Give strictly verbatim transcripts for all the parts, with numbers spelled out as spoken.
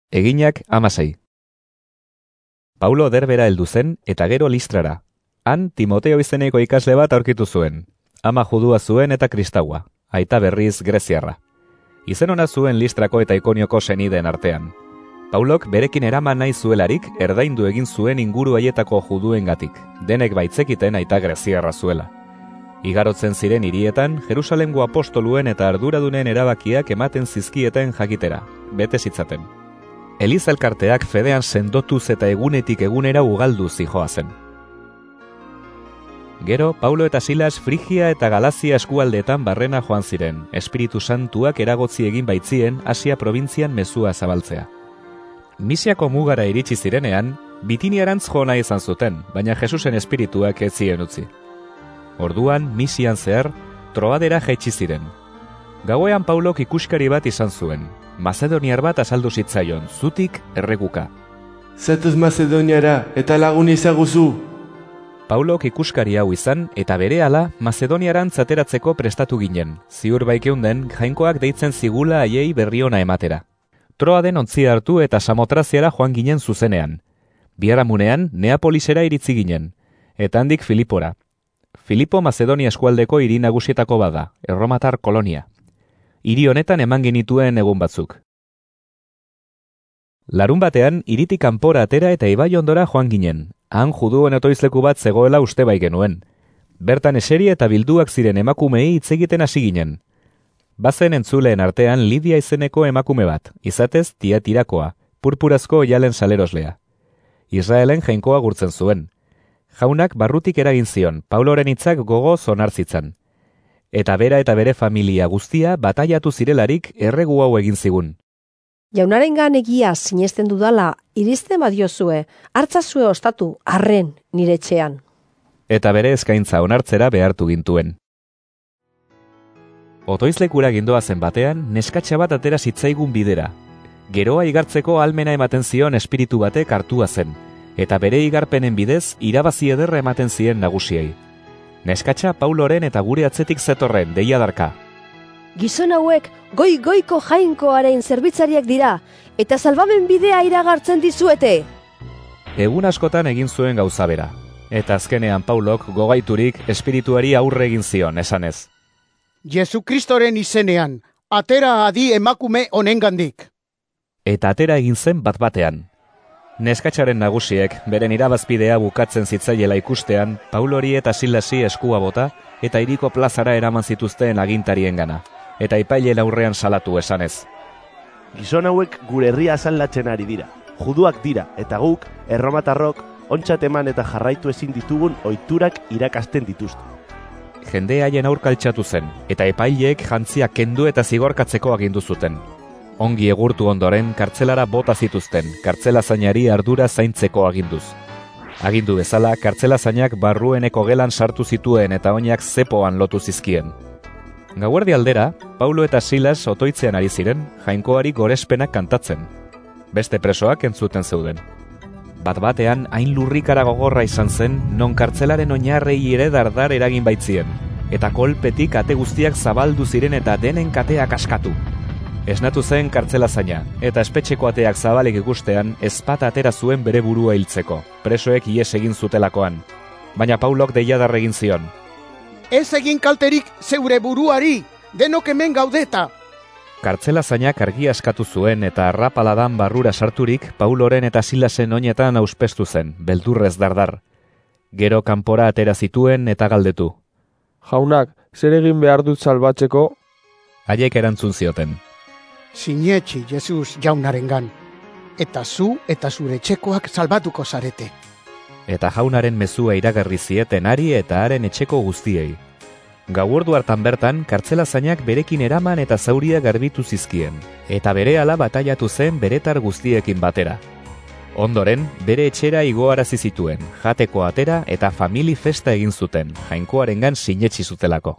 Eginak hamasei. Paulo Derbera heldu zen eta gero Listrara. Han Timoteo izeneko ikasle bat aurkitu zuen. Ama judua zuen eta kristaua, aita berriz greziarra. Izen ona zuen Listrako eta Ikonioko senideen artean. Paulok berekin eraman nahi zuelarik erdaindu egin zuen inguru haietako juduengatik, denek baitzekiten aita greziarra zuela. Igarotzen ziren hirietan, Jerusalemgo apostoluen eta arduradunen erabakiak ematen zizkieten jakitera, bete zitzaten. Eliza elkarteak fedean sendotuz eta egunetik egunera ugaldu zijoa zen. Gero, Paulo eta Silas Frigia eta Galazia eskualdeetan barrena joan ziren, Espiritu Santuak eragotzi egin baitzien Asia probintzian mezua zabaltzea. Misiako mugara iritsi zirenean, Bitiniarantz jo nahi izan zuten, baina Jesusen espirituak ez zien utzi. Orduan, misian zehar, Troadera jaitsi ziren. Gauean Paulok ikuskari bat izan zuen, Mazedoniar bat azaldu zitzaion, zutik erreguka. Zatoz Mazedoniara eta lagun izaguzu. Paulok ikuskari hau izan eta berehala Mazedoniarantz ateratzeko prestatu ginen, ziur baikeunden jainkoak deitzen zigula haiei berri ona ematera. Troaden ontzi hartu eta Samotraziara joan ginen zuzenean. Biharamunean Neapolisera iritzi ginen, eta handik Filipora. Filipo Mazedonia eskualdeko hiri nagusietako bada, erromatar kolonia. Hiri honetan eman genituen egun batzuk. Larun batean, hiritik kanpora atera eta ibai ondora joan ginen. Han juduen otoizleku bat zegoela uste bai genuen. Bertan eseri eta bilduak ziren emakumei hitz egiten hasi ginen. Bazen entzuleen artean Lidia izeneko emakume bat, izatez Tiatirakoa, purpurazko oialen saleroslea. Israelen jainkoa gurtzen zuen. Jaunak barrutik eragin zion, Pauloren hitzak gogoz onartzitzan. Eta bera eta bere familia guztia bataiatu zirelarik erregu hau egin zigun. Jaunarengan egia sinesten dudala, iristen badiozue, hartzazue ostatu, arren nire etxean. Eta bere eskaintza onartzera behartu gintuen. Otoizlekura gindoazen batean, neskatxa bat atera zitzaigun bidera. Geroa igartzeko almena ematen zion espiritu batek hartua zen, eta bere igarpenen bidez irabazi ederra ematen zien nagusiei. Neskatxa Pauloren eta gure atzetik zetorren, deiadarka. Gizon hauek goi-goiko jainkoaren zerbitzariak dira, eta salbamen bidea iragartzen dizuete. Egun askotan egin zuen gauza bera, eta azkenean Paulok gogaiturik espirituari aurre egin zion, esanez. Jesu Kristoren izenean, atera adi emakume honengandik. Eta atera egin zen bat batean. Neskatxaren nagusiek, beren irabazpidea bukatzen zitzaiela ikustean, Paulori eta Silasi eskua bota, eta hiriko plazara eraman zituzten agintariengana, eta epaileen aurrean salatu esanez. Gizon hauek gure herria azanlatzen ari dira, juduak dira, eta guk, erromatarrok, ontzat eman eta jarraitu ezin ditugun ohiturak irakasten dituzte. Jende haien aurka altxatu zen, eta epaileek jantzia kendu eta zigorkatzeko agindu zuten. Ongi egurtu ondoren, kartzelara bota zituzten, kartzelazainari ardura zaintzeko aginduz. Agindu bezala, kartzelazainak barrueneko gelan sartu zituen eta oinak zepoan lotu zizkien. Gauerdi aldera, Paulo eta Silas otoitzean ari ziren, jainkoari gorespenak kantatzen. Beste presoak entzuten zeuden. Bat batean, hain lurrikara gogorra izan zen, non kartzelaren oinarrei ere dardar eragin baitzien, eta kolpetik ate guztiak zabaldu ziren eta denen kateak askatu. Esnatu zen kartzelazaina, eta espetxeko ateak zabalik ikustean, ezpata atera zuen bere burua hiltzeko, presoek ihes egin zutelakoan. Baina Paulok deiadar egin zion. Ez egin kalterik zeure buruari, denok hemen gaudeta. Kartzelazainak argia eskatu zuen eta arrapaladan barrura sarturik Pauloren eta Silasen oinetan auspestu zen, beldurrez dardar. Gero kanpora atera zituen eta galdetu. Jaunak, zer egin behar dut salbatzeko? Haiek erantzun zioten. Sinetxi Jesus jaunarengan, eta zu eta zure etxekoak salbatuko zarete. Eta jaunaren mezua iragarri zieten ari eta haren etxeko guztiei. Gauordu hartan bertan, kartzelazainak berekin eraman eta zauria garbitu zizkien, eta berehala bataiatu zen beretar guztiekin batera. Ondoren, bere etxera igoarazi zituen, jateko atera eta famili festa egin zuten, jainkoarengan sinetsi zutelako.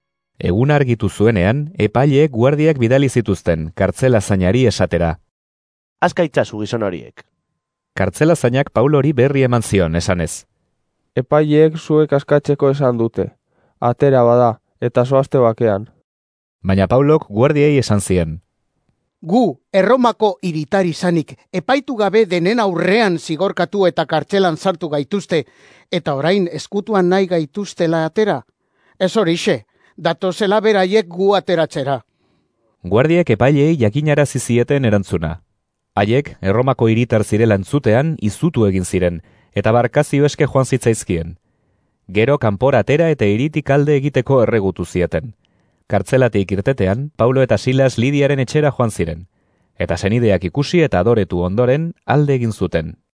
Egun argitu zuenean, epaileek guardiak bidali zituzten, kartzelazainari esatera. Azka itzazu gizon horiek. Kartzelazainak Paulori berri eman zion, esanez. Epaileek zuek askatzeko esan dute. Atera bada, eta zoazte bakean. Baina Paulok guardiei esan zien. Gu, Erromako hiritar izanik, epaitu gabe denen aurrean zigorkatu eta kartzelan sartu gaituzte, eta orain eskutuan nahi gaituztela atera. Ez horixe, datozela beraiek gu ateratzera. Guardiek epaileei jakinarazi zieten erantzuna. Haiek, Erromako hiritar zirela entzutean, izutu egin ziren, eta barkazio eske joan zitzaizkien. Gero kanpora atera eta hiritik alde egiteko erregutu zieten. Kartzelatik irtetean, Paulo eta Silas Lidiaren etxera joan ziren, eta senideak ikusi eta adoretu ondoren alde egin zuten.